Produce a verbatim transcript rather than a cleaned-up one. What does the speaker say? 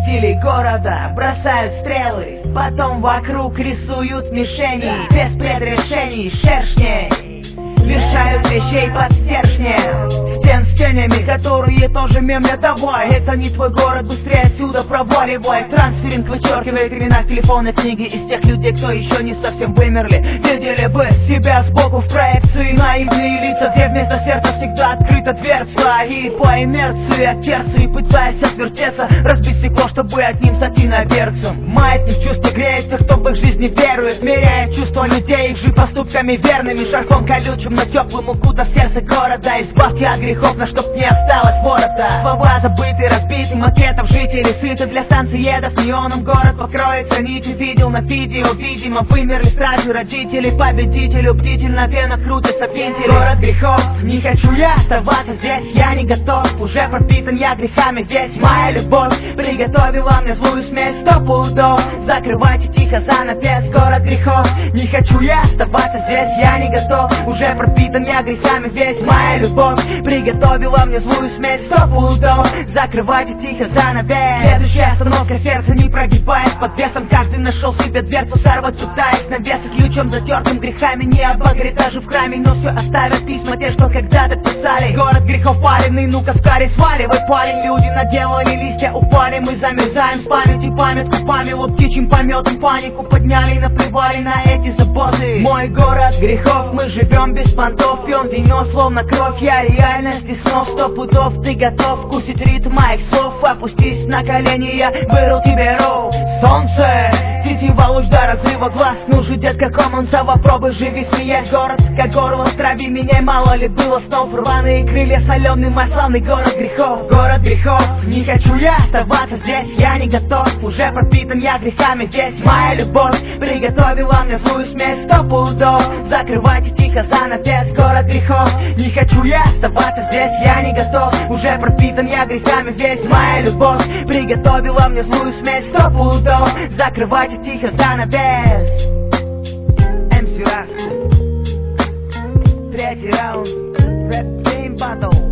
Жители города бросают стрелы, потом вокруг рисуют мишени. Без предрешений шершней лишают вещей под стержнем. Стен с тенями, которые тоже мемля давай. Это не твой город, быстрее отсюда проваливай. Трансферинг вычеркивает имена, телефоны, книги из тех людей, кто еще не совсем вымерли. Видели бы себя сбоку в проекции, наивные лица, где вместо сердца всегда открыта дверца. И по инерции от терции, пытаясь отвертеться, разбить стекло, чтобы одним сойти на берцем. Маятник чувства греет тех, кто в их жизни верует, меряет чувства людей их же поступками верными. Шарфом колючим на теплым укутав сердце города. Избавьте от грехов, на чтоб не осталось ворота. Слова забыты, разбиты, макетов жителей сыты. Для станциедов неоном город покроется нитью. Видел на видео, видимо, вымерли стражи родителей. Победителю бдительно в венах крутятся вентили. Город грехов, не хочу я оставаться здесь, я не готов. Уже пропитан я грехами весь. Моя любовь приготовила мне злую смесь сто пудов. Закрывайте тихо занавес. Город грехов, не хочу я оставаться здесь, я не готов. Уже пропитан я грехами весь. Моя любовь приготовила мне злую смесь сто пудов. Закрывайте тихо занавес. Следующая остановка, сердце не прогибаясь под весом. Каждый нашел себе дверцу сорвать, пытаясь навеса ключом затертым грехами. Не обогреть даже в храме, но все оставят письма те, что когда-то писали. Город грехов паленый, ну-ка скорей сваливай, парень. Люди наделали, листья упали, мы замерзаем с памятью. Памятку памялу птичьим пометом, панику подняли и наплевали на эти заботы. Мой город грехов, мы живем без понтов, пьем вино словно кровь. Я реальность и снов сто пудов. Ты готов вкусить ритм моих слов? Опустись на колени, я вырыл тебе ров. Солнце, тетива луч до разрыва глаз. Ну же, детка, коммунца, попробуй живи, смеясь. Город, как горло в траве, меняй, мало ли было снов. Рваные крылья, соленый мой славный город грехов. Город грехов, не хочу я оставаться здесь, я не готов. Уже пропитан я грехами весь. Моя любовь приготовила мне злую смесь сто пудов. Закрывайте тихо занавес. Город грехов, не хочу я оставаться здесь, я не готов. Уже пропитан я грехами весь. Моя любовь приготовила мне злую смесь сто пудов. Закрывайте тихо занавес. эм си Rascal, третий раунд, рэп-гейм батл.